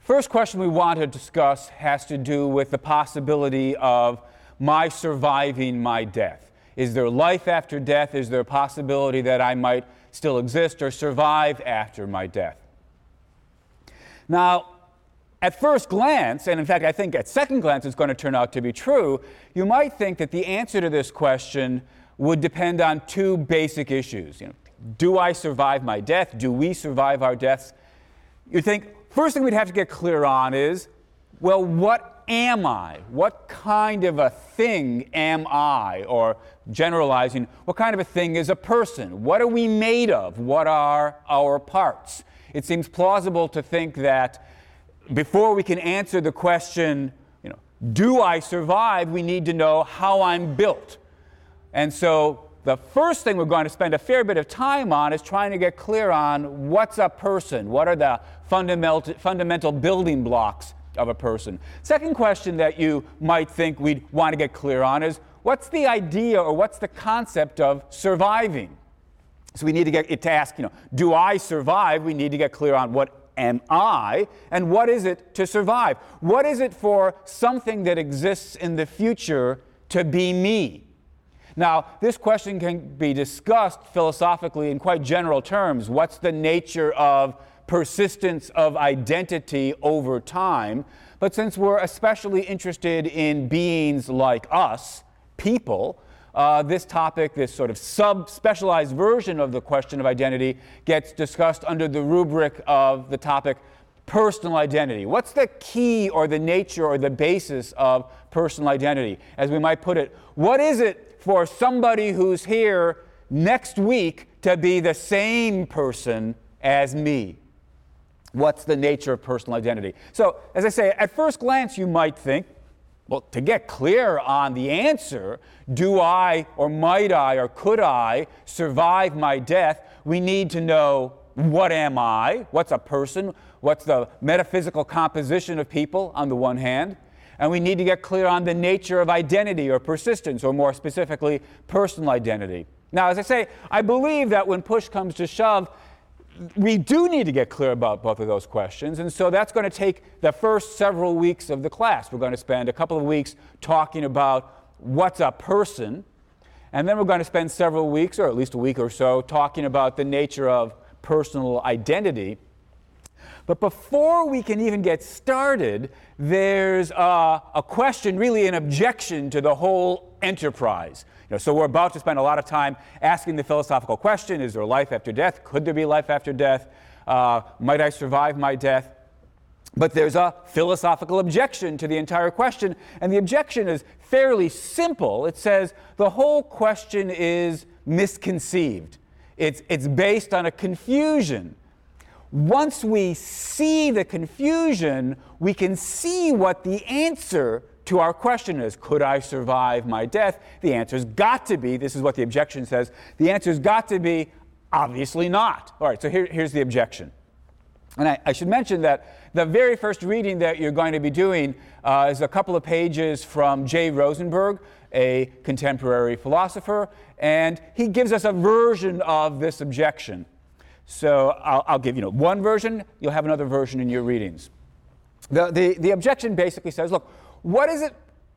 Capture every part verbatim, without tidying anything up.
First question we want to discuss has to do with the possibility of my surviving my death. Is there life after death? Is there a possibility that I might still exist or survive after my death? Now, at first glance, and in fact I think at second glance it's going to turn out to be true, you might think that the answer to this question would depend on two basic issues. You know, do I survive my death? Do we survive our deaths? You think, first thing we'd have to get clear on is, well, what am I? What kind of a thing am I? Or generalizing, what kind of a thing is a person? What are we made of? What are our parts? It seems plausible to think that before we can answer the question, you know, do I survive, we need to know how I'm built. And so the first thing we're going to spend a fair bit of time on is trying to get clear on what's a person, what are the fundamental, fundamental building blocks of a person. Second question that you might think we'd want to get clear on is, what's the idea or what's the concept of surviving? So we need to get it to ask, you know, do I survive? We need to get clear on what am I, and what is it to survive? What is it for something that exists in the future to be me? Now, this question can be discussed philosophically in quite general terms. What's the nature of persistence of identity over time? But since we're especially interested in beings like us, people, uh, this topic, this sort of sub-specialized version of the question of identity, gets discussed under the rubric of the topic personal identity. What's the key or the nature or the basis of personal identity? As we might put it, what is it for somebody who's here next week to be the same person as me? What's the nature of personal identity? So, as I say, at first glance you might think, well, to get clear on the answer, do I or might I or could I survive my death, we need to know, what am I? What's a person? What's the metaphysical composition of people on the one hand? And we need to get clear on the nature of identity or persistence, or more specifically, personal identity. Now, as I say, I believe that when push comes to shove, we do need to get clear about both of those questions, and so that's going to take the first several weeks of the class. We're going to spend a couple of weeks talking about what's a person, and then we're going to spend several weeks, or at least a week or so, talking about the nature of personal identity. But before we can even get started, there's a, a question, really an objection to the whole enterprise. You know, so we're about to spend a lot of time asking the philosophical question, is there life after death? Could there be life after death? Uh, might I survive my death? But there's a philosophical objection to the entire question, and the objection is fairly simple. It says the whole question is misconceived. It's, it's based on a confusion. Once we see the confusion, we can see what the answer to our question is. Could I survive my death? The answer's got to be, this is what the objection says, the answer's got to be, obviously not. All right, so here, here's the objection. And I, I should mention that the very first reading that you're going to be doing uh, is a couple of pages from Jay Rosenberg, a contemporary philosopher, and he gives us a version of this objection. So I'll, I'll give you know, one version, you'll have another version in your readings. The, the, the objection basically says, look, what does it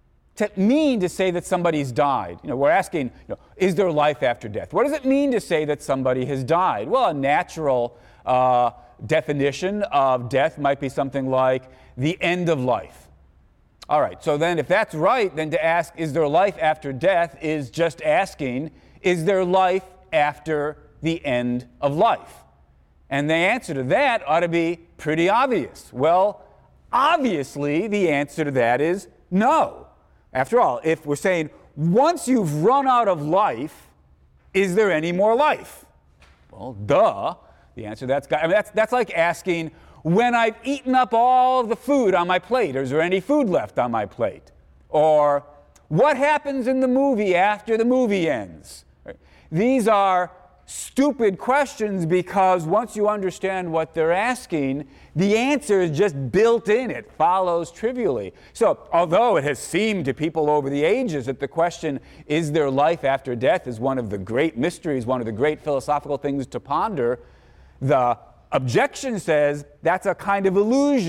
to mean to say that somebody's died? You know, we're asking, you know, is there life after death? What does it mean to say that somebody has died? Well, a natural uh, definition of death might be something like the end of life. All right, so then if that's right, then to ask, is there life after death, is just asking, is there life after the end of life? And the answer to that ought to be pretty obvious. Well, obviously, the answer to that is no. After all, if we're saying, once you've run out of life, is there any more life? Well, duh. The answer to that's got, I mean, that's, that's like asking, when I've eaten up all the food on my plate, is there any food left on my plate? Or, what happens in the movie after the movie ends? Right? These are stupid questions because once you understand what they're asking, the answer is just built in. It follows trivially. So although it has seemed to people over the ages that the question, is there life after death, is one of the great mysteries, one of the great philosophical things to ponder, the objection says that's a kind of illusion.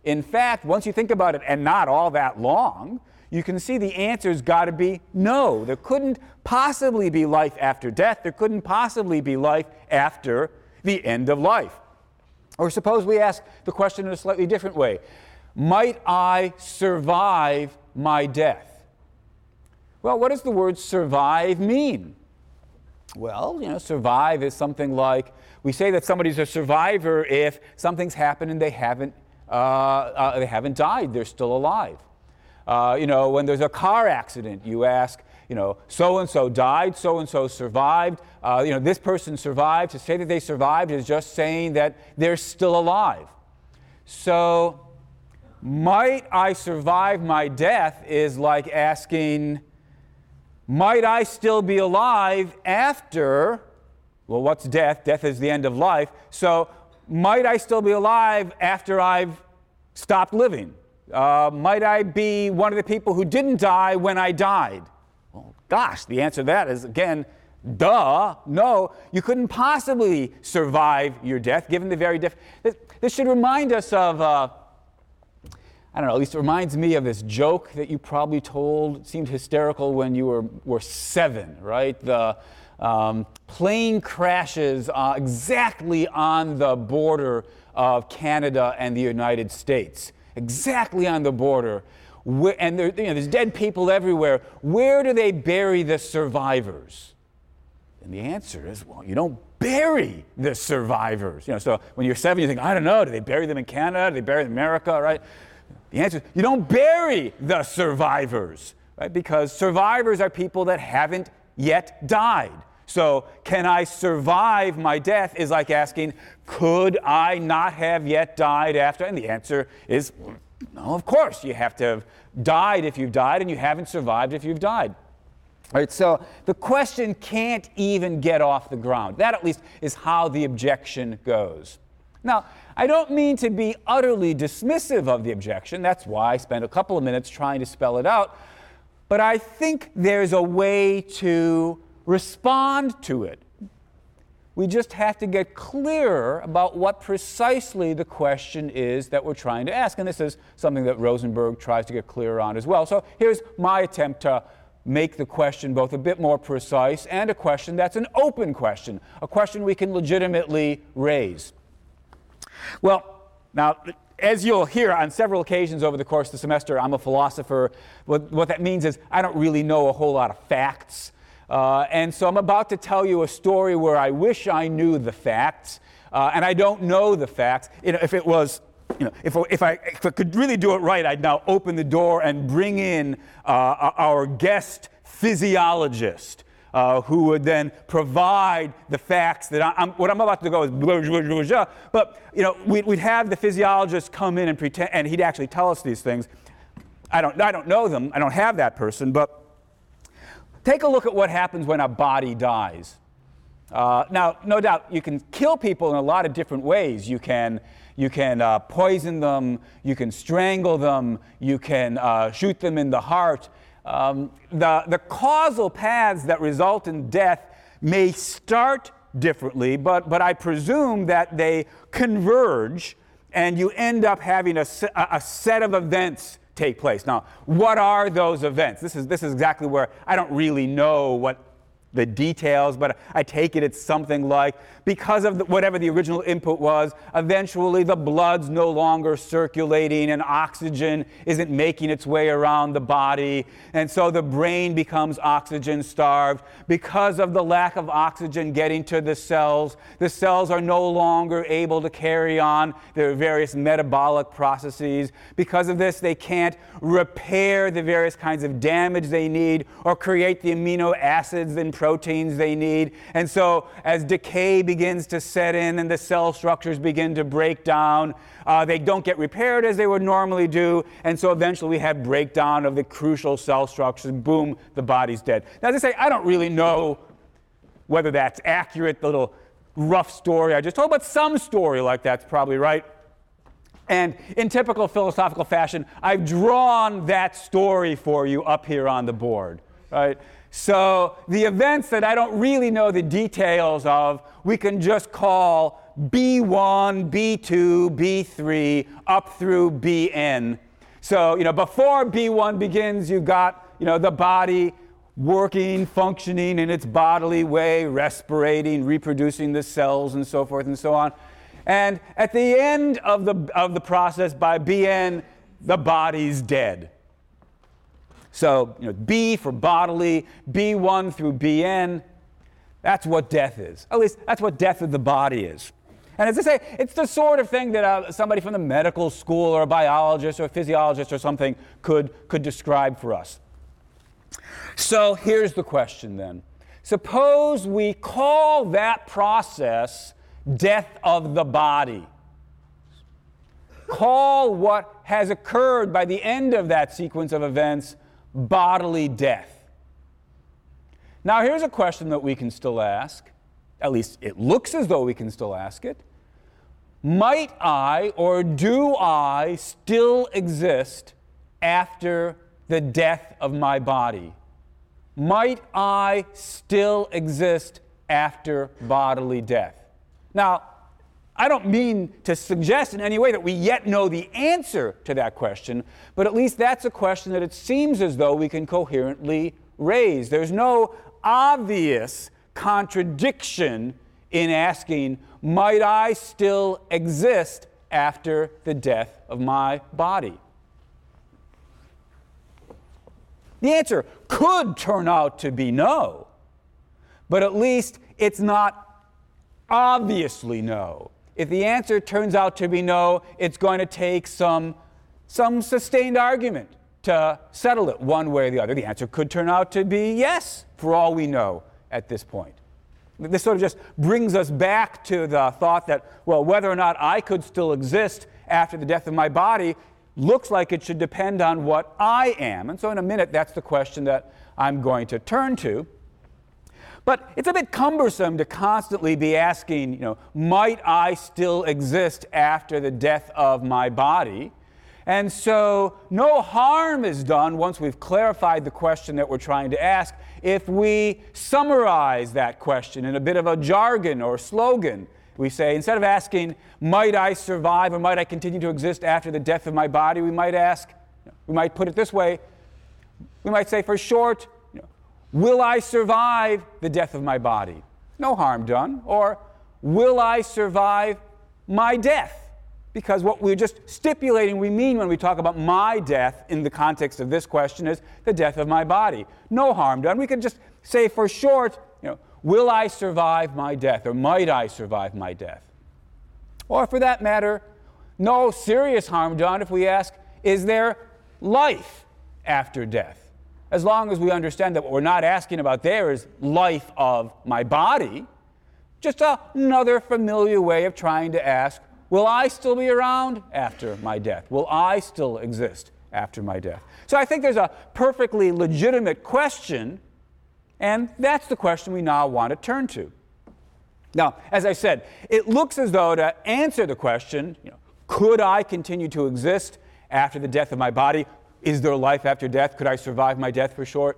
In fact, once you think about it, and not all that long, you can see the answer's got to be no. There couldn't possibly be life after death. There couldn't possibly be life after the end of life. Or suppose we ask the question in a slightly different way. Might I survive my death? Well, what does the word survive mean? Well, you know, survive is something like, we say that somebody's a survivor if something's happened and they haven't, uh, uh, they haven't died, they're still alive. Uh, you know, when there's a car accident, you ask, you know, so-and-so died, so-and-so survived. Uh, you know, this person survived. To say that they survived is just saying that they're still alive. So, might I survive my death is like asking, might I still be alive after, well, what's death? Death is the end of life. So, might I still be alive after I've stopped living? Uh, might I be one of the people who didn't die when I died? Well, gosh, the answer to that is, again, duh, no. You couldn't possibly survive your death, given the very diff- this, this should remind us of, uh, I don't know, at least it reminds me of this joke that you probably told. It seemed hysterical when you were, were seven, right? The um, plane crashes uh, exactly on the border of Canada and the United States. Exactly on the border, where, and there, you know, there's dead people everywhere. Where do they bury the survivors? And the answer is, well, you don't bury the survivors. You know, so when you're seven, you think, I don't know, do they bury them in Canada? Do they bury them in America? Right? The answer is, you don't bury the survivors, right? Because survivors are people that haven't yet died. So, can I survive my death is like asking, could I not have yet died after? And the answer is, no, of course. You have to have died if you've died, and you haven't survived if you've died. All right, so the question can't even get off the ground. That, at least, is how the objection goes. Now, I don't mean to be utterly dismissive of the objection. That's why I spent a couple of minutes trying to spell it out. But I think there's a way to respond to it. We just have to get clearer about what precisely the question is that we're trying to ask. And this is something that Rosenberg tries to get clearer on as well. So here's my attempt to make the question both a bit more precise and a question that's an open question, a question we can legitimately raise. Well, now, as you'll hear on several occasions over the course of the semester, I'm a philosopher. What, what that means is I don't really know a whole lot of facts. Uh, and so I'm about to tell you a story where I wish I knew the facts, uh, and I don't know the facts. You know, if it was, you know, if, if, I, if I could really do it right, I'd now open the door and bring in uh, our guest physiologist, uh, who would then provide the facts that I, I'm, what I'm about to go is blah, blah, blah, blah. But, you know, we'd, we'd have the physiologist come in and pretend, and he'd actually tell us these things. I don't, I don't know them. I don't have that person, but take a look at what happens when a body dies. Uh, now, no doubt, you can kill people in a lot of different ways. You can, you can uh, poison them, you can strangle them, you can uh, shoot them in the heart. Um, the, the causal paths that result in death may start differently, but, but I presume that they converge, and you end up having a, a set of events take place. Now, what are those events? This is, this is exactly where I don't really know what the details, but I take it it's something like, because of the, whatever the original input was, eventually the blood's no longer circulating and oxygen isn't making its way around the body, and so the brain becomes oxygen starved. Because of the lack of oxygen getting to the cells, the cells are no longer able to carry on their various metabolic processes. Because of this, they can't repair the various kinds of damage they need or create the amino acids and proteins they need. And so as decay begins to set in and the cell structures begin to break down, uh, they don't get repaired as they would normally do. And so eventually we have breakdown of the crucial cell structures. Boom, the body's dead. Now, as I say, I don't really know whether that's accurate, the little rough story I just told, but some story like that's probably right. And in typical philosophical fashion, I've drawn that story for you up here on the board, right? So the events that I don't really know the details of, we can just call B one, B two, B three, up through B N. So, you know, before B one begins, you've got, you know, the body working, functioning in its bodily way, respirating, reproducing the cells, and so forth and so on. And at the end of the, of the process, by B N, the body's dead. So, you know, B for bodily, B one through B N, that's what death is. At least that's what death of the body is. And as I say, it's the sort of thing that uh, somebody from the medical school or a biologist or a physiologist or something could, could describe for us. So here's the question then. Suppose we call that process death of the body. Call what has occurred by the end of that sequence of events bodily death. Now here's a question that we can still ask. At least it looks as though we can still ask it. Might I or do I still exist after the death of my body? Might I still exist after bodily death? Now, I don't mean to suggest in any way that we yet know the answer to that question, but at least that's a question that it seems as though we can coherently raise. There's no obvious contradiction in asking, might I still exist after the death of my body? The answer could turn out to be no, but at least it's not obviously no. If the answer turns out to be no, it's going to take some, some sustained argument to settle it one way or the other. The answer could turn out to be yes, for all we know at this point. This sort of just brings us back to the thought that, well, whether or not I could still exist after the death of my body looks like it should depend on what I am. And so in a minute, that's the question that I'm going to turn to. But it's a bit cumbersome to constantly be asking, you know, might I still exist after the death of my body? And so no harm is done once we've clarified the question that we're trying to ask if we summarize that question in a bit of a jargon or slogan. We say, instead of asking, might I survive or might I continue to exist after the death of my body, we might ask, we might put it this way, we might say for short, you know, will I survive the death of my body? No harm done. Or will I survive my death? Because what we're just stipulating we mean when we talk about my death in the context of this question is the death of my body. No harm done. We could just say for short, you know, will I survive my death, or might I survive my death? Or for that matter, no serious harm done if we ask, is there life after death? As long as we understand that what we're not asking about there is life of my body, just another familiar way of trying to ask, will I still be around after my death? Will I still exist after my death? So I think there's a perfectly legitimate question, and that's the question we now want to turn to. Now, as I said, it looks as though to answer the question, you know, could I continue to exist after the death of my body? Is there life after death? Could I survive my death, for short?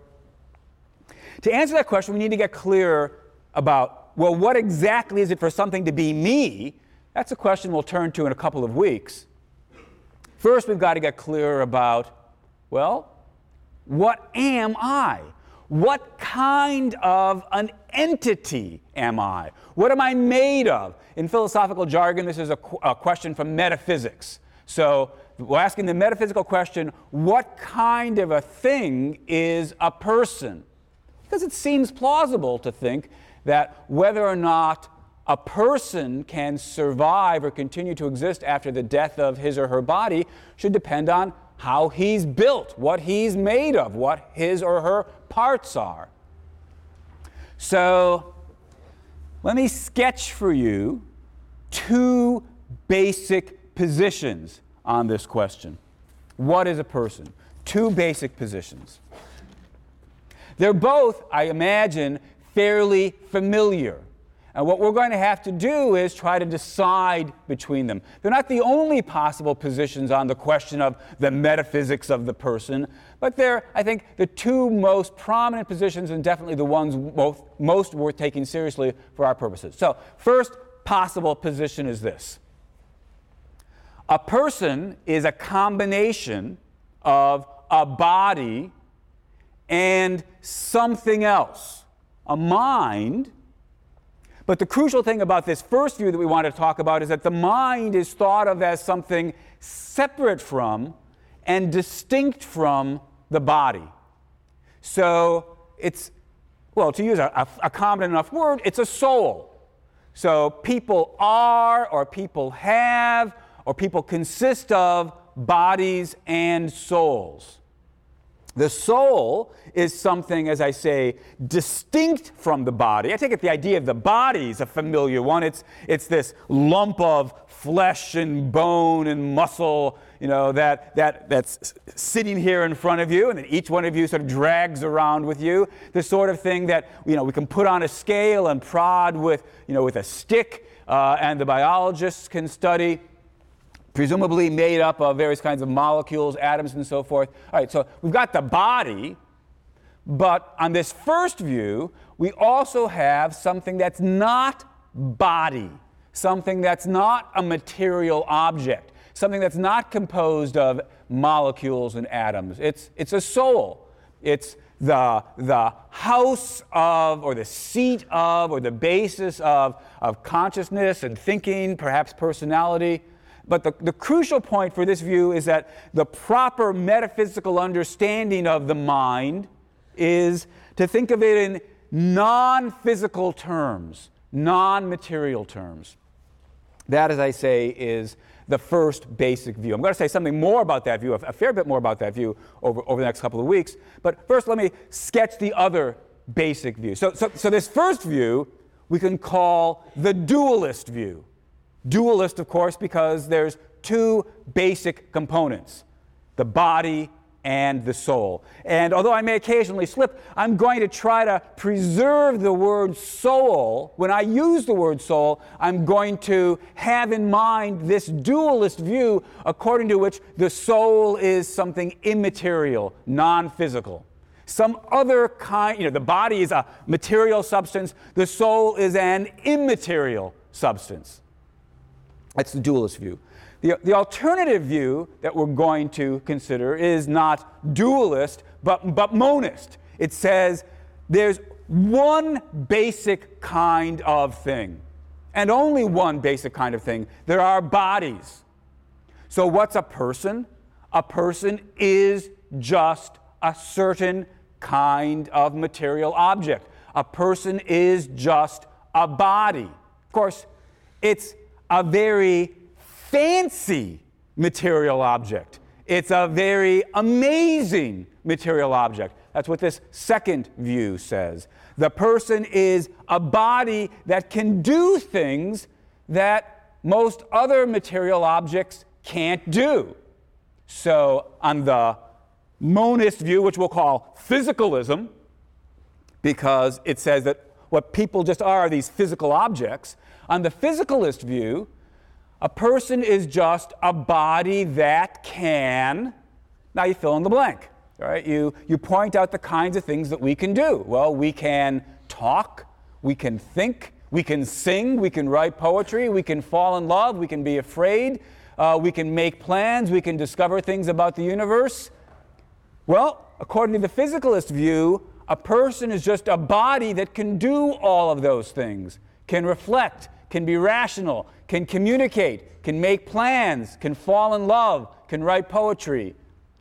To answer that question, we need to get clear about, well, what exactly is it for something to be me? That's a question we'll turn to in a couple of weeks. First, we've got to get clear about, well, what am I? What kind of an entity am I? What am I made of? In philosophical jargon, this is a, qu- a question from metaphysics. So we're asking the metaphysical question, what kind of a thing is a person? Because it seems plausible to think that whether or not a person can survive or continue to exist after the death of his or her body should depend on how he's built, what he's made of, what his or her parts are. So let me sketch for you two basic positions on this question. What is a person? Two basic positions. They're both, I imagine, fairly familiar. And what we're going to have to do is try to decide between them. They're not the only possible positions on the question of the metaphysics of the person, but they're, I think, the two most prominent positions and definitely the ones both, most worth taking seriously for our purposes. So first, possible position is this. A person is a combination of a body and something else, a mind. But the crucial thing about this first view that we want to talk about is that the mind is thought of as something separate from and distinct from the body. So it's, well, to use a, a, a common enough word, it's a soul. So people are, or people have, or people consist of bodies and souls. The soul is something, as I say, distinct from the body. I take it the idea of the body is a familiar one. It's, it's this lump of flesh and bone and muscle, you know, that, that, that's sitting here in front of you, and that each one of you sort of drags around with you. The sort of thing that, you know, we can put on a scale and prod with, you know, with a stick, uh, and the biologists can study. Presumably made up of various kinds of molecules, atoms, and so forth. All right, so we've got the body, but on this first view, we also have something that's not body, something that's not a material object, something that's not composed of molecules and atoms. It's, it's a soul. It's the, the house of, or the seat of, or the basis of, of consciousness and thinking, perhaps personality. But the, the crucial point for this view is that the proper metaphysical understanding of the mind is to think of it in non-physical terms, non-material terms. That, as I say, is the first basic view. I'm going to say something more about that view, a fair bit more about that view over, over the next couple of weeks. But first, let me sketch the other basic view. So, so, so this first view we can call the dualist view. Dualist, of course, because there's two basic components, the body and the soul. And although I may occasionally slip, I'm going to try to preserve the word soul. When I use the word soul, I'm going to have in mind this dualist view according to which the soul is something immaterial, non-physical. Some other kind, you know, the body is a material substance, the soul is an immaterial substance. That's the dualist view. The, the alternative view that we're going to consider is not dualist, but, but monist. It says there's one basic kind of thing, and only one basic kind of thing. There are bodies. So what's a person? A person is just a certain kind of material object. A person is just a body. Of course, it's a very fancy material object. It's a very amazing material object. That's what this second view says. The person is a body that can do things that most other material objects can't do. So on the monist view, which we'll call physicalism, because it says that what people just are are these physical objects, on the physicalist view, a person is just a body that can, now you fill in the blank, all right? You, you point out the kinds of things that we can do. Well, we can talk, we can think, we can sing, we can write poetry, we can fall in love, we can be afraid, uh, we can make plans, we can discover things about the universe. Well, according to the physicalist view, a person is just a body that can do all of those things, can reflect, can be rational, can communicate, can make plans, can fall in love, can write poetry.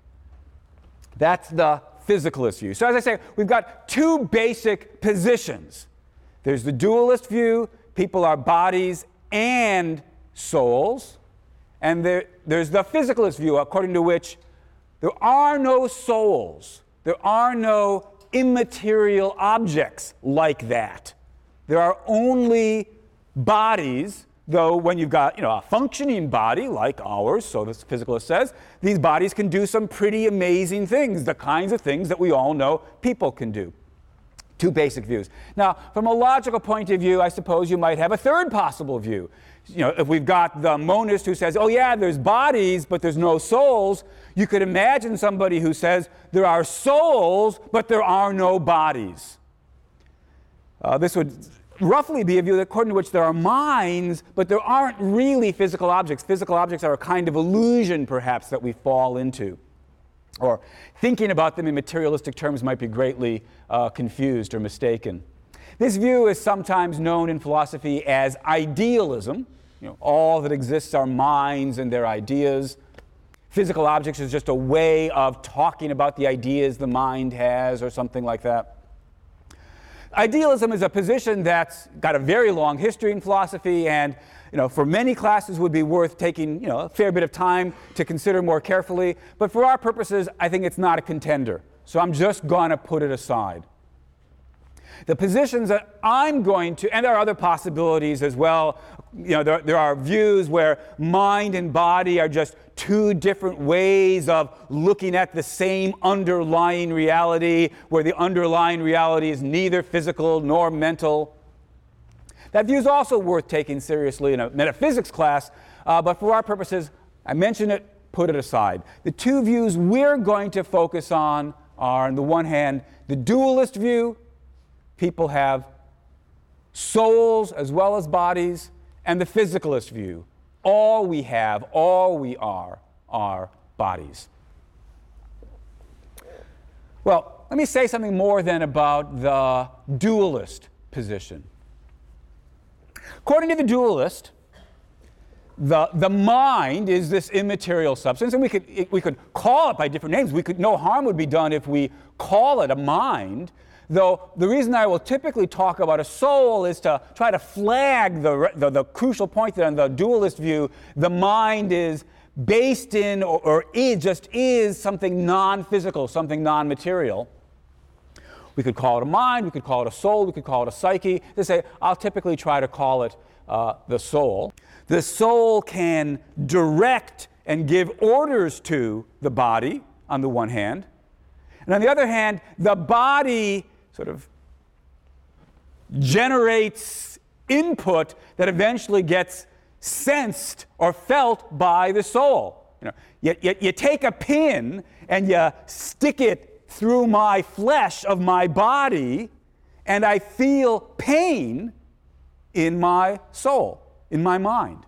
That's the physicalist view. So as I say, we've got two basic positions. There's the dualist view, people are bodies and souls. And there, there's the physicalist view, according to which there are no souls. There are no immaterial objects like that. There are only bodies, though when you've got, you know, a functioning body like ours, so the physicalist says, these bodies can do some pretty amazing things, the kinds of things that we all know people can do. Two basic views. Now, from a logical point of view, I suppose you might have a third possible view. You know, if we've got the monist who says, oh yeah, there's bodies, but there's no souls, you could imagine somebody who says, there are souls, but there are no bodies. Uh, this would roughly be a view according to which there are minds, but there aren't really physical objects. Physical objects are a kind of illusion, perhaps, that we fall into. Or thinking about them in materialistic terms might be greatly uh, confused or mistaken. This view is sometimes known in philosophy as idealism. You know, all that exists are minds and their ideas. Physical objects is just a way of talking about the ideas the mind has, or something like that. Idealism is a position that's got a very long history in philosophy, and you know, for many classes would be worth taking you know, a fair bit of time to consider more carefully. But for our purposes, I think it's not a contender. So I'm just going to put it aside. The positions that I'm going to, and there are other possibilities as well. You know, there, there are views where mind and body are just two different ways of looking at the same underlying reality, where the underlying reality is neither physical nor mental. That view is also worth taking seriously in a metaphysics class, uh, but for our purposes, I mention it, put it aside. The two views we're going to focus on are, on the one hand, the dualist view. People have souls as well as bodies, and the physicalist view. All we have, all we are, are bodies. Well, let me say something more then about the dualist position. According to the dualist, the, the mind is this immaterial substance, and we could, it, we could call it by different names. We could, no harm would be done if we call it a mind. Though the reason I will typically talk about a soul is to try to flag the, the, the crucial point that in the dualist view, the mind is based in or, or is, just is something non-physical, something non-material. We could call it a mind, we could call it a soul, we could call it a psyche. They say, I'll typically try to call it uh, the soul. The soul can direct and give orders to the body, on the one hand. And on the other hand, the body sort of generates input that eventually gets sensed or felt by the soul. You know, you, you, you take a pin and you stick it through my flesh of my body, and I feel pain in my soul, in my mind.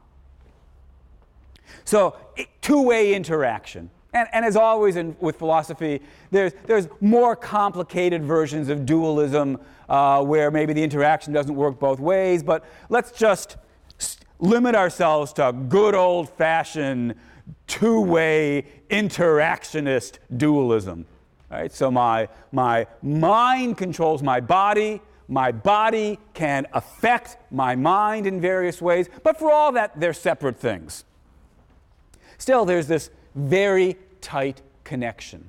So, two-way interaction. And, and as always in, with philosophy, there's, there's more complicated versions of dualism uh, where maybe the interaction doesn't work both ways, but let's just limit ourselves to good old-fashioned two-way interactionist dualism. Right? So my, my mind controls my body, my body can affect my mind in various ways, but for all that, they're separate things. Still, there's this very tight connection.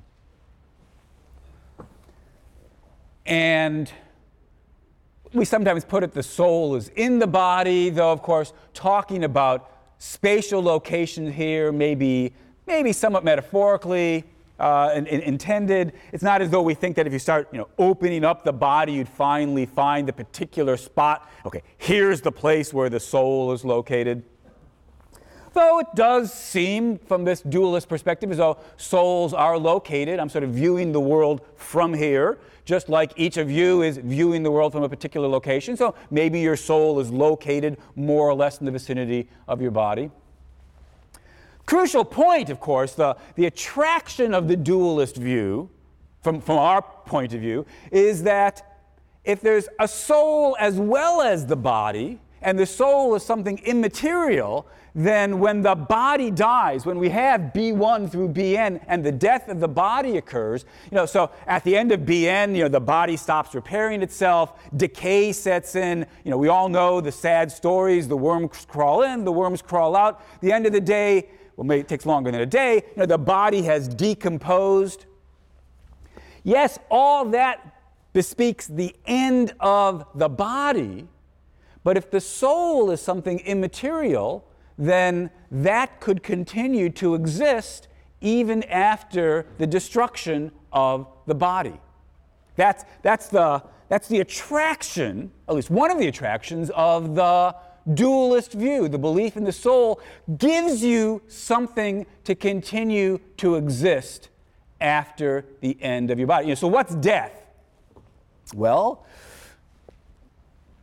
And we sometimes put it the soul is in the body, though, of course, talking about spatial location here may be, maybe somewhat metaphorically uh, in, in, intended. It's not as though we think that if you start you know, opening up the body, you'd finally find the particular spot. Okay, here's the place where the soul is located. Though it does seem, from this dualist perspective, as though souls are located. I'm sort of viewing the world from here, just like each of you is viewing the world from a particular location. So maybe your soul is located more or less in the vicinity of your body. Crucial point, of course, the, the attraction of the dualist view, from, from our point of view, is that if there's a soul as well as the body, and the soul is something immaterial, then when the body dies, when we have B one through B N and the death of the body occurs, you know, so at the end of B N, you know, the body stops repairing itself, decay sets in, you know, we all know the sad stories, the worms crawl in, the worms crawl out. At the end of the day, well, maybe it takes longer than a day, you know, the body has decomposed. Yes, all that bespeaks the end of the body, but if the soul is something immaterial, then that could continue to exist even after the destruction of the body. That's, that's, the, that's the attraction, at least one of the attractions, of the dualist view. The belief in the soul gives you something to continue to exist after the end of your body. You know, so what's death? Well,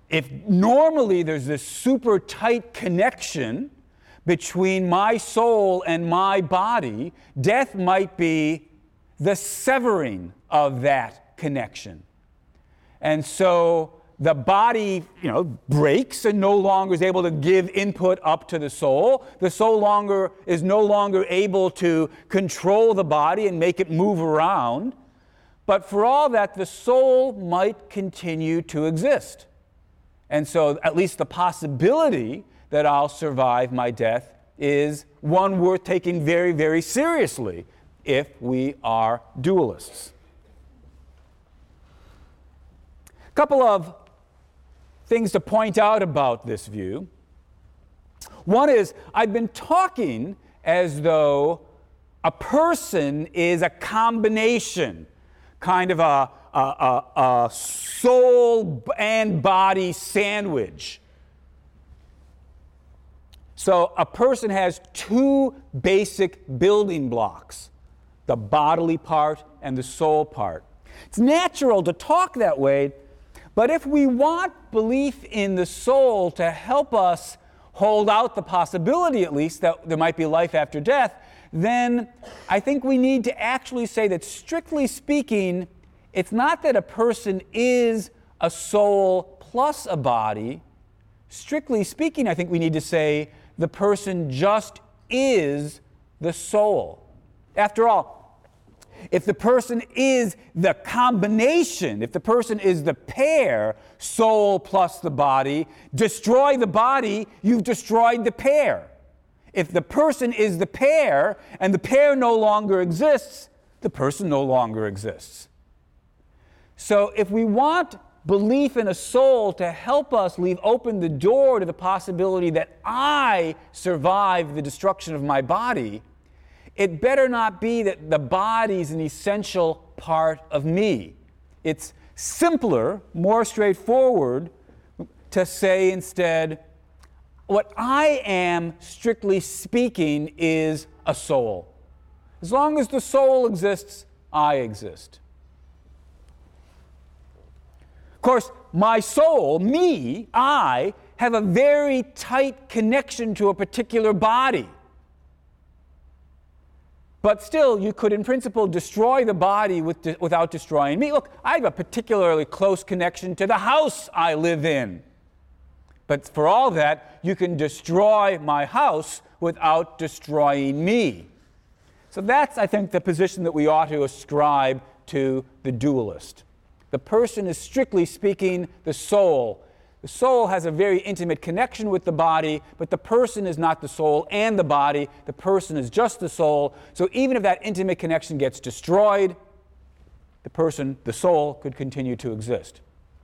if normally there's this super tight connection between my soul and my body, death might be the severing of that connection. And so the body, you know, breaks and no longer is able to give input up to the soul. The soul longer is no longer able to control the body and make it move around. But for all that, the soul might continue to exist. And so at least the possibility that I'll survive my death is one worth taking very, very seriously if we are dualists. A couple of things to point out about this view. One is, I've been talking as though a person is a combination, kind of a, a, a, a soul and body sandwich. So a person has two basic building blocks, the bodily part and the soul part. It's natural to talk that way, but if we want belief in the soul to help us hold out the possibility, at least, that there might be life after death, then I think we need to actually say that, strictly speaking, it's not that a person is a soul plus a body. Strictly speaking, I think we need to say the person just is the soul. After all, if the person is the combination, if the person is the pair, soul plus the body, destroy the body, you've destroyed the pair. If the person is the pair and the pair no longer exists, the person no longer exists. So if we want belief in a soul to help us leave open the door to the possibility that I survive the destruction of my body, it better not be that the body is an essential part of me. It's simpler, more straightforward to say instead, what I am, strictly speaking, is a soul. As long as the soul exists, I exist. Of course, my soul, me, I, have a very tight connection to a particular body. But still, you could, in principle, destroy the body with de- without destroying me. Look, I have a particularly close connection to the house I live in. But for all that, you can destroy my house without destroying me. So that's, I think, the position that we ought to ascribe to the dualist. The person is, strictly speaking, the soul. The soul has a very intimate connection with the body, but the person is not the soul and the body. The person is just the soul. So even if that intimate connection gets destroyed, the person, the soul, could continue to exist.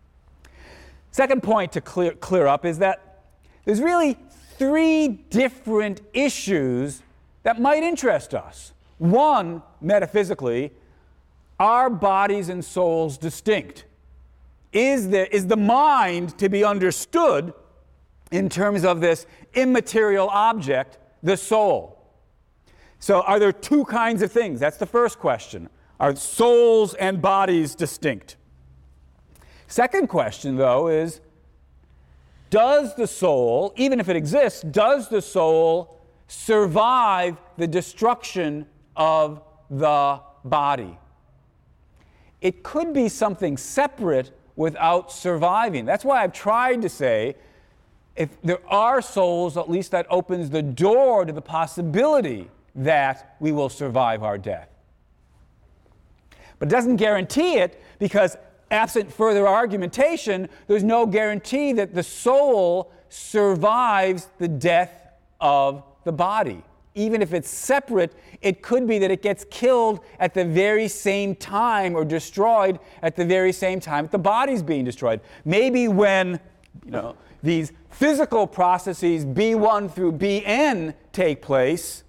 Second point to clear, clear up is that there's really three different issues that might interest us. One, metaphysically, are bodies and souls distinct? Is there, is the mind to be understood in terms of this immaterial object, the soul? So are there two kinds of things? That's the first question. Are souls and bodies distinct? Second question, though, is, does the soul, even if it exists, does the soul survive the destruction of the body? It could be something separate without surviving. That's why I've tried to say, if there are souls, at least that opens the door to the possibility that we will survive our death. But it doesn't guarantee it, because absent further argumentation, there's no guarantee that the soul survives the death of the body. Even if it's separate, it could be that it gets killed at the very same time or destroyed at the very same time that the body's being destroyed. Maybe when, you know, these physical processes B one through B N take place,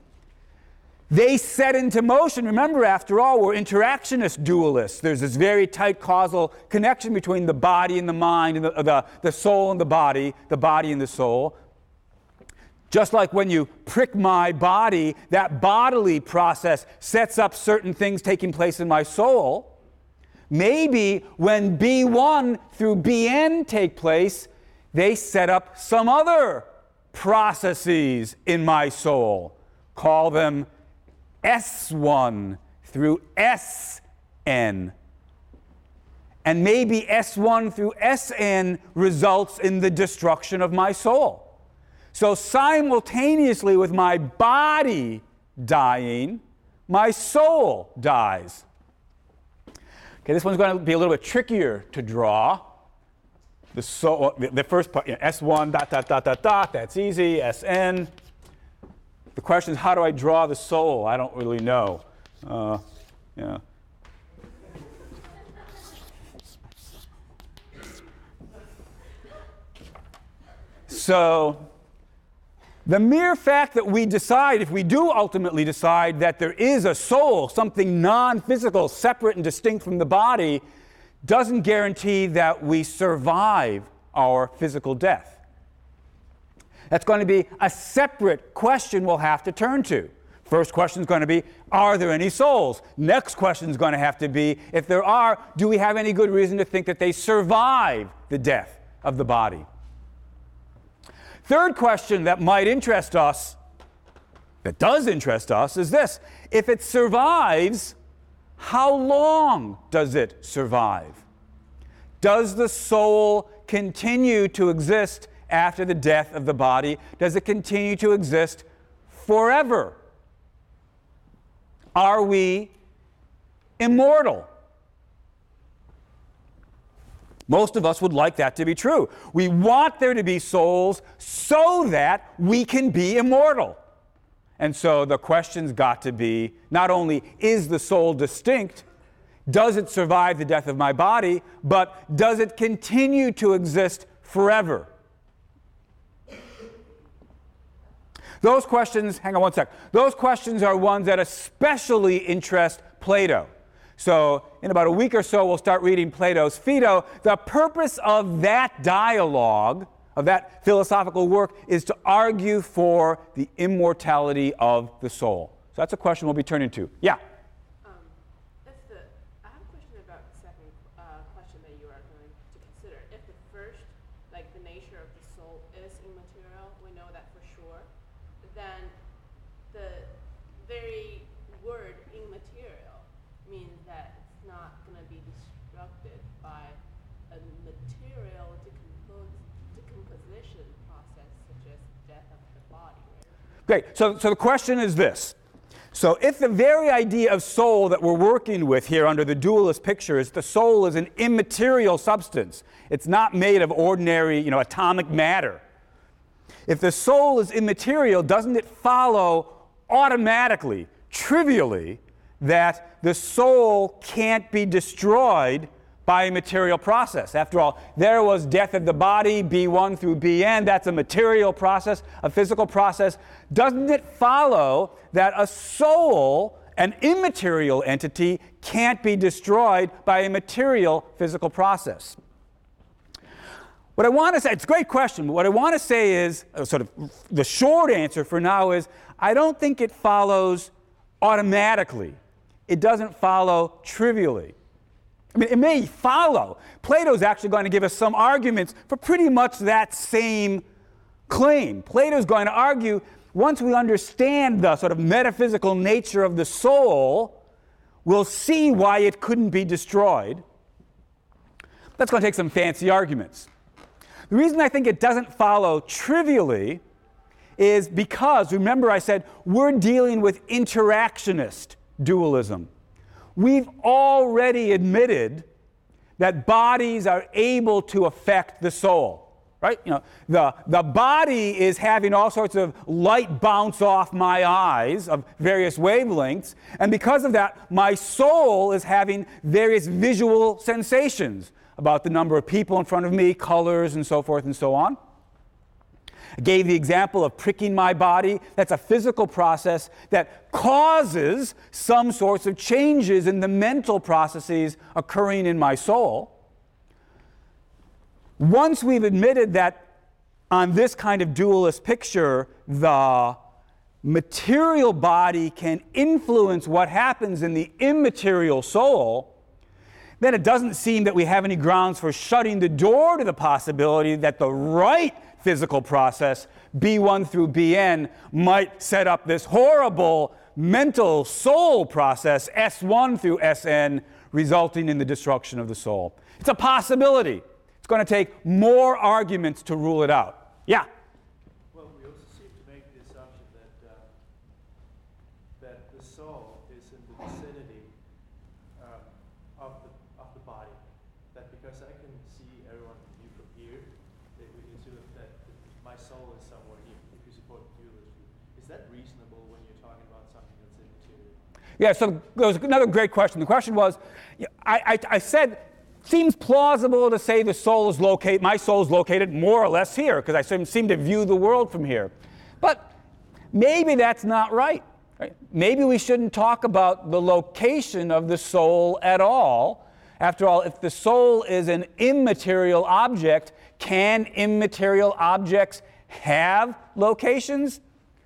they set into motion. Remember, after all, we're interactionist dualists. There's this very tight causal connection between the body and the mind, and the, the, the soul and the body, the body and the soul. Just like when you prick my body, that bodily process sets up certain things taking place in my soul. Maybe when B one through B N take place, they set up some other processes in my soul. Call them S one through S N. And maybe S one through S N results in the destruction of my soul. So simultaneously with my body dying, my soul dies. Okay, this one's going to be a little bit trickier to draw. The soul, the, the first part, you know, S one, dot, dot, dot, dot, dot, that's easy, S N. The question is, how do I draw the soul? I don't really know. Uh, yeah. So, the mere fact that we decide, if we do ultimately decide that there is a soul, something non-physical, separate and distinct from the body, doesn't guarantee that we survive our physical death. That's going to be a separate question we'll have to turn to. First question is going to be, are there any souls? Next question is going to have to be, if there are, do we have any good reason to think that they survive the death of the body? Third question that might interest us, that does interest us, is this. If it survives, how long does it survive? Does the soul continue to exist after the death of the body? Does it continue to exist forever? Are we immortal? Most of us would like that to be true. We want there to be souls so that we can be immortal. And so the question's got to be, not only is the soul distinct, does it survive the death of my body, but does it continue to exist forever? Those questions, hang on one sec, those questions are ones that especially interest Plato. So in about a week or so, we'll start reading Plato's Phaedo. The purpose of that dialogue, of that philosophical work, is to argue for the immortality of the soul. So that's a question we'll be turning to. Yeah? Um, if the, I have a question about the second uh, question that you are going to consider. If the first, like the nature of the soul is immaterial, we know that for sure, then the very word immaterial means that it's not going to be disrupted by a material decompose, decomposition process such as death of the body. Right? Great. So, so the question is this. So if the very idea of soul that we're working with here under the dualist picture is the soul is an immaterial substance, it's not made of ordinary, you know, atomic matter. If the soul is immaterial, doesn't it follow automatically, trivially, that the soul can't be destroyed by a material process? After all, there was death of the body, B one through B N, that's a material process, a physical process. Doesn't it follow that a soul, an immaterial entity, can't be destroyed by a material physical process? What I want to say, it's a great question, but what I want to say is, uh, sort of the short answer for now is, I don't think it follows automatically. It doesn't follow trivially. I mean, it may follow. Plato's actually going to give us some arguments for pretty much that same claim. Plato's going to argue, once we understand the sort of metaphysical nature of the soul, we'll see why it couldn't be destroyed. That's going to take some fancy arguments. The reason I think it doesn't follow trivially is because, remember I said, we're dealing with interactionist dualism. We've already admitted that bodies are able to affect the soul, right? You know, the, the body is having all sorts of light bounce off my eyes of various wavelengths, and because of that, my soul is having various visual sensations about the number of people in front of me, colors, and so forth and so on. I gave the example of pricking my body. That's a physical process that causes some sorts of changes in the mental processes occurring in my soul. Once we've admitted that on this kind of dualist picture, the material body can influence what happens in the immaterial soul, then it doesn't seem that we have any grounds for shutting the door to the possibility that the right physical process, B one through B N, might set up this horrible mental soul process, S one through S N, resulting in the destruction of the soul. It's a possibility. It's going to take more arguments to rule it out. Yeah? Well, we also seem to make the assumption that, uh, that the soul is in the vicinity um, of, the, of the body. That because I can see everyone view from here, that we assume that my soul is somewhere here, if you support the dualist view. Is that reasonable when you're talking about something that's immaterial? Yeah, so there was another great question. The question was, I, I, I said, seems plausible to say the soul is located, my soul is located more or less here, because I seem to view the world from here. But maybe that's not right, right. Maybe we shouldn't talk about the location of the soul at all. After all, if the soul is an immaterial object, can immaterial objects have locations?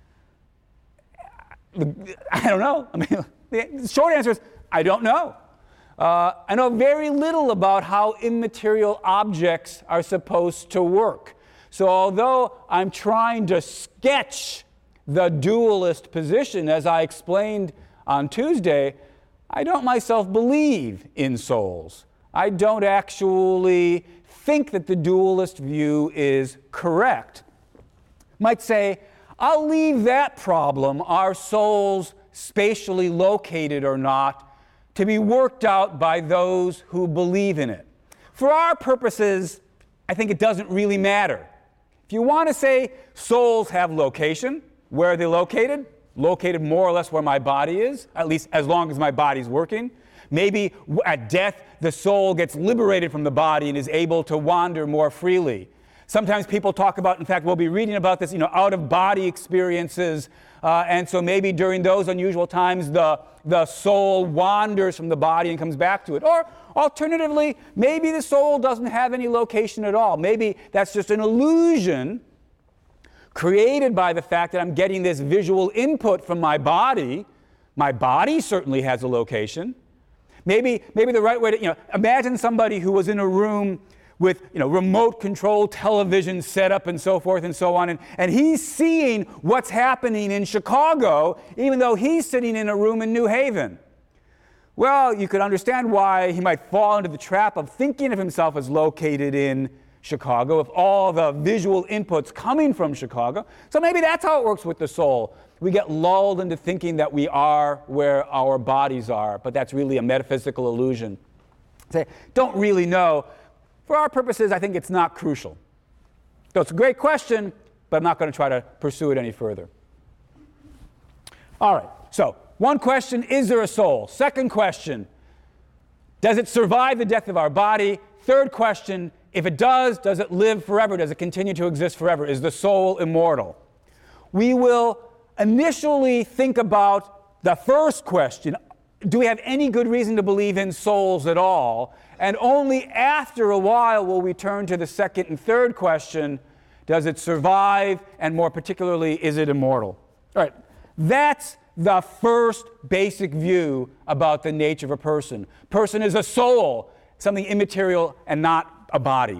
I don't know. I mean, the short answer is, I don't know. Uh, I know very little about how immaterial objects are supposed to work. So although I'm trying to sketch the dualist position, as I explained on Tuesday, I don't myself believe in souls. I don't actually think that the dualist view is correct. Might say, I'll leave that problem, are souls spatially located or not, to be worked out by those who believe in it. For our purposes, I think it doesn't really matter. If you want to say souls have location, where are they located? Located more or less where my body is, at least as long as my body's working. Maybe at death, the soul gets liberated from the body and is able to wander more freely. Sometimes people talk about, in fact, we'll be reading about this, you know, out-of-body experiences, uh, and so maybe during those unusual times, the, the soul wanders from the body and comes back to it. Or alternatively, maybe the soul doesn't have any location at all. Maybe that's just an illusion created by the fact that I'm getting this visual input from my body. My body certainly has a location. Maybe, maybe the right way to, you know, imagine somebody who was in a room with, you know, remote control television set up and so forth and so on, and, and he's seeing what's happening in Chicago, even though he's sitting in a room in New Haven. Well, you could understand why he might fall into the trap of thinking of himself as located in Chicago if all the visual inputs coming from Chicago. So maybe that's how it works with the soul. We get lulled into thinking that we are where our bodies are, but that's really a metaphysical illusion. Say, don't really know. For our purposes, I think it's not crucial. So it's a great question, but I'm not going to try to pursue it any further. All right, so one question, is there a soul? Second question, does it survive the death of our body? Third question, if it does, does it live forever? Does it continue to exist forever? Is the soul immortal? We will initially think about the first question, do we have any good reason to believe in souls at all? And only after a while will we turn to the second and third question, does it survive? And more particularly, is it immortal? All right, that's the first basic view about the nature of a person. Person is a soul, something immaterial and not a body.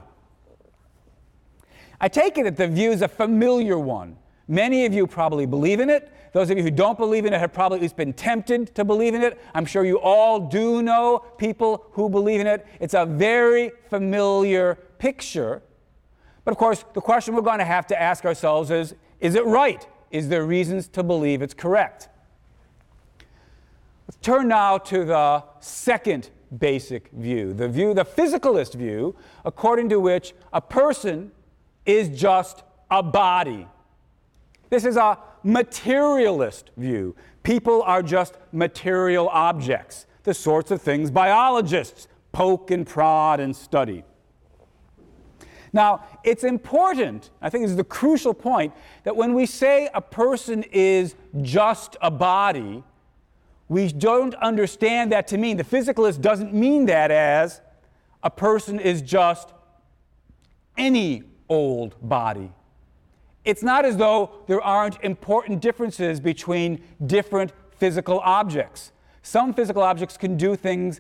I take it that the view is a familiar one. Many of you probably believe in it. Those of you who don't believe in it have probably at least been tempted to believe in it. I'm sure you all do know people who believe in it. It's a very familiar picture. But of course, the question we're going to have to ask ourselves is, is it right? Is there reasons to believe it's correct? Let's turn now to the second basic view, the view, the physicalist view, according to which a person is just a body. This is a materialist view. People are just material objects, the sorts of things biologists poke and prod and study. Now, it's important, I think this is the crucial point, that when we say a person is just a body, we don't understand that to mean, the physicalist doesn't mean that as a person is just any old body. It's not as though there aren't important differences between different physical objects. Some physical objects can do things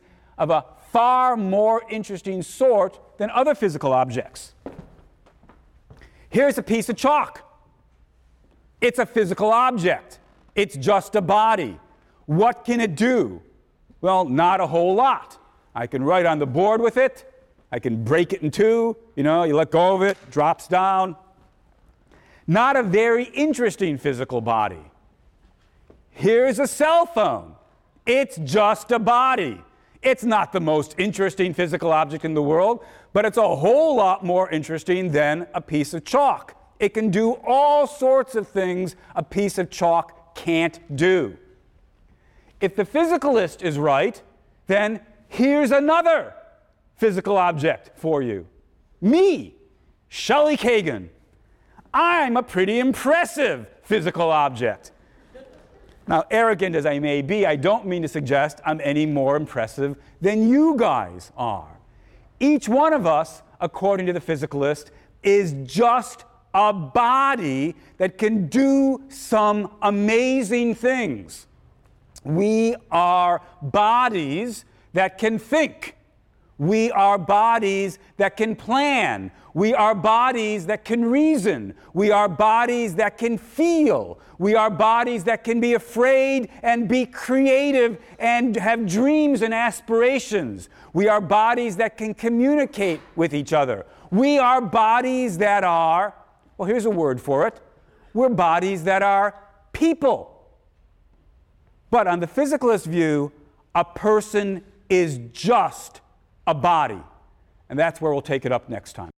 of a far more interesting sort than other physical objects. Here's a piece of chalk. It's a physical object. It's just a body. What can it do? Well, not a whole lot. I can write on the board with it. I can break it in two. You know, you let go of it, drops down. Not a very interesting physical body. Here's a cell phone. It's just a body. It's not the most interesting physical object in the world, but it's a whole lot more interesting than a piece of chalk. It can do all sorts of things a piece of chalk can't do. If the physicalist is right, then here's another physical object for you. Me, Shelley Kagan. I'm a pretty impressive physical object. Now, arrogant as I may be, I don't mean to suggest I'm any more impressive than you guys are. Each one of us, according to the physicalist, is just a body that can do some amazing things. We are bodies that can think. We are bodies that can plan. We are bodies that can reason. We are bodies that can feel. We are bodies that can be afraid and be creative and have dreams and aspirations. We are bodies that can communicate with each other. We are bodies that are, well, here's a word for it. We're bodies that are people. But on the physicalist view, a person is just a body. And that's where we'll take it up next time.